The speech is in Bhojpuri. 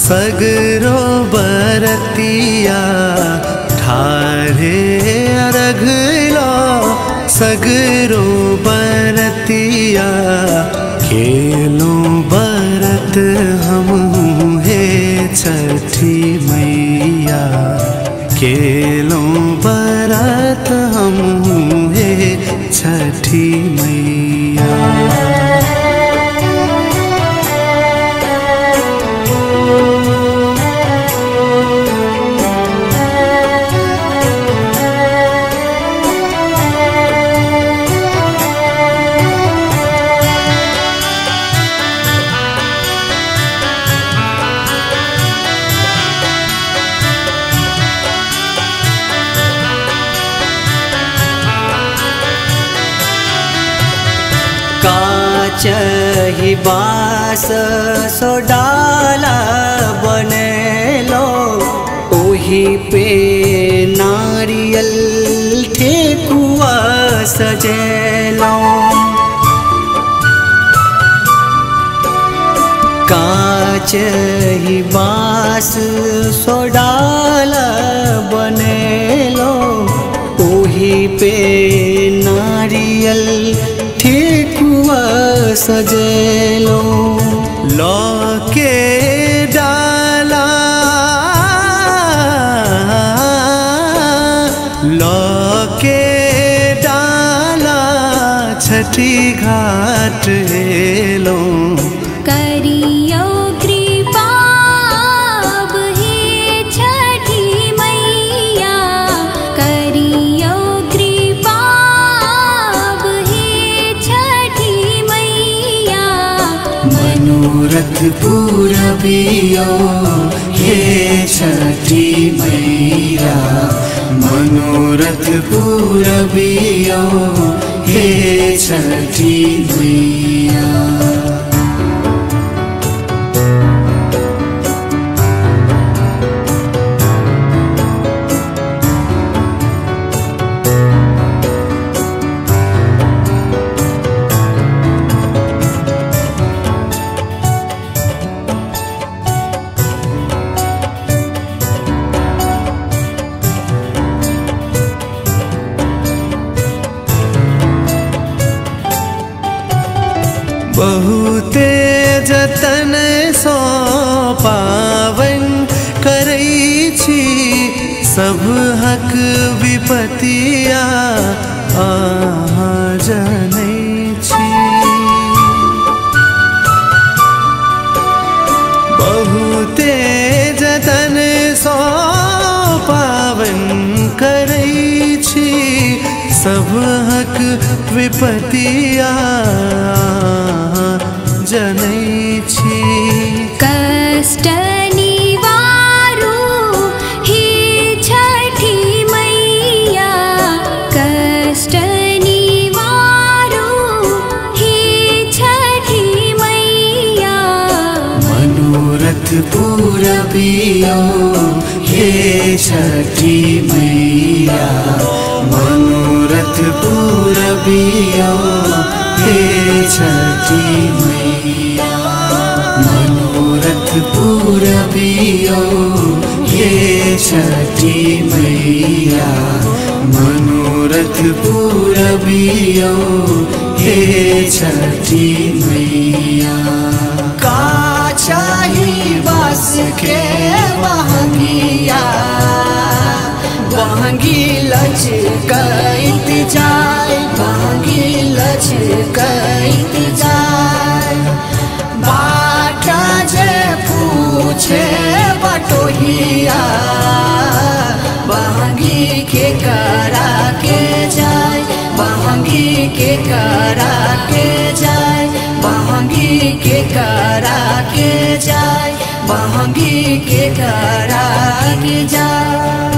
सगरो बरतिया ठारे अर्घ लो सगरो बरतिया खेलो बरत हम हे छठी मैया खेलो बरत हम हे छठी मैया। काचही बास सो डाला बनेलो ओही पे नारियल ठेकुआ सजेलो। काचही बास सो डाला बनेलो ओही पे नारियल ठेकुआ सजेलो। लौके डाला लौके डाला छठी घाट हेलो करियो कृपा हे छठी मैया करियो कृपा हे छठी मैया। मनोरथ पूरबियो हे छठी मैया मनोरथ पूरबियो हे छठी मैया। बहुते जतन सो पावन करई छी सब हक विपतिया आहाँ जनै छी। बहुते जतन सो पावन करई छी सब हक विपतिया जनै छी। कष्ट निवारु हे छठी मैया कष्ट निवारु हे छठी मैया। मनोरथ पूरबियो हे छठी मैया मनोरथ पूरबियो हे छठी मैया मनोरथ पूरबियो हे छठी मैया मनोरथ पूरबियो हे छठी मैया। काचाही बास के महंगिया महंगी लचकैत जाय महंगी लचकैत जाय। बाट जे पूछे बटोहिया महंगी के करा के जाय महंगी के करा के जाय महंगी के करा के जाय महंगी के करा के जाय।